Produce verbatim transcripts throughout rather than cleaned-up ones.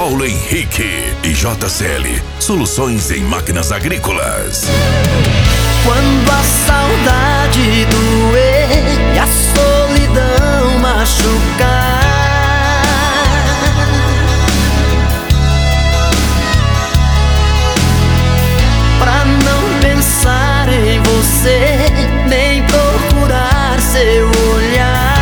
Paulo Henrique e J C L, soluções em máquinas agrícolas. Quando a saudade doer e a solidão machucar, pra não pensar em você, nem procurar seu olhar,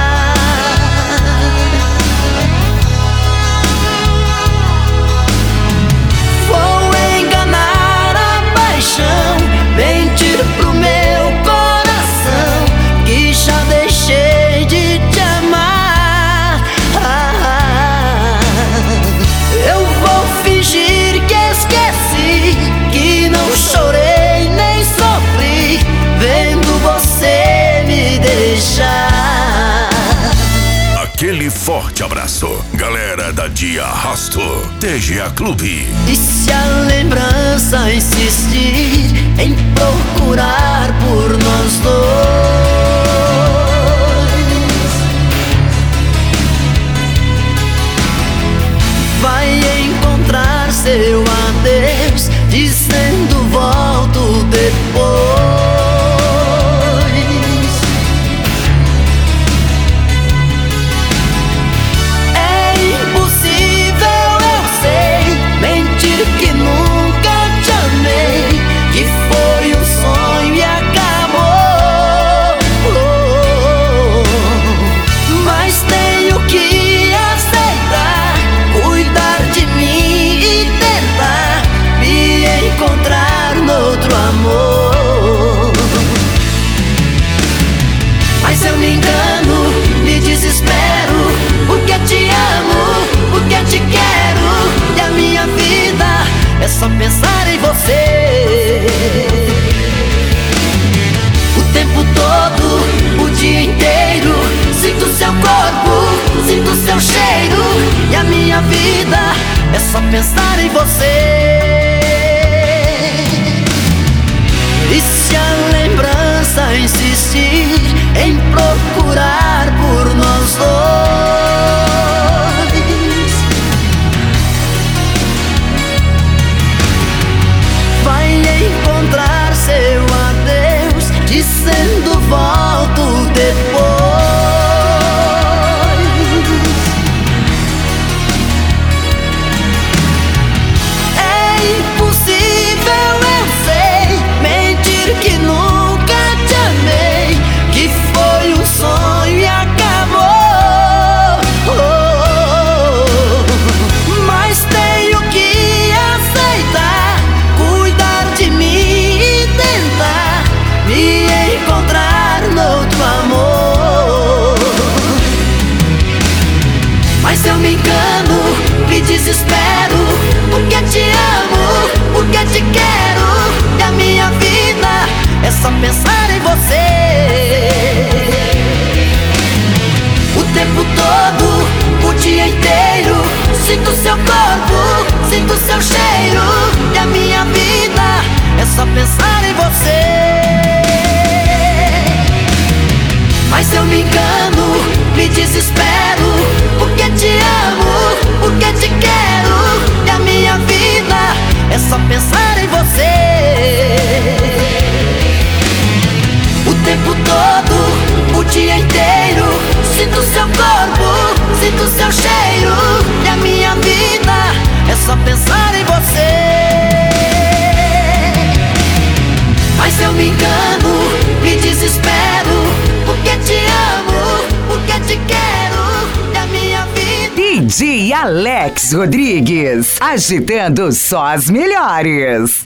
vou enganar a paixão, mentir pro meu coração que já deixei de te amar. Ah, eu vou fingir que esqueci, que não chorei nem sofri vendo você me deixar. Aquele forte abraço, galera da Dia Arrasto, T G A Clube. E se a lembrança insistir em procurar por nós dois, vai encontrar seu adeus dizendo volto depois. É impossível, eu sei, mentir que nunca te amei, que foi um sonho e acabou. Mas tenho que aceitar, cuidar de mim e tentar me encontrar noutro amor. Mas eu me engano, me desespero, porque te amo, porque te quero, e a minha vida é só pensar em você. O tempo todo, o dia inteiro, sinto seu corpo, sinto seu cheiro, e a minha vida é só pensar em você. E se a lembrança insistir em procurar por nós dois, vai encontrar seu adeus dizendo volto depois. É impossível, eu sei, mentir que nunca te amei, que foi um sonho e acabou. Mas tenho que aceitar, cuidar de mim e tentar me encontrar noutro amor. Mas eu me engano, me desespero, porque te amo, porque te quero, e a minha vida é só pensar em você. O tempo todo, o dia inteiro, sinto seu corpo, sinto seu cheiro, e a minha vida é só pensar em você. Mas eu me engano, me desespero, porque te amo, porque te quero, e a minha vida é só pensar em você. O tempo todo, o dia inteiro, sinto seu corpo, sinto seu cheiro, e a minha vida é só pensar em você. Mas eu me engano, me desespero, porque te amo, porque te quero, e a minha vida. D J Alex Rodrigues, agitando só as melhores.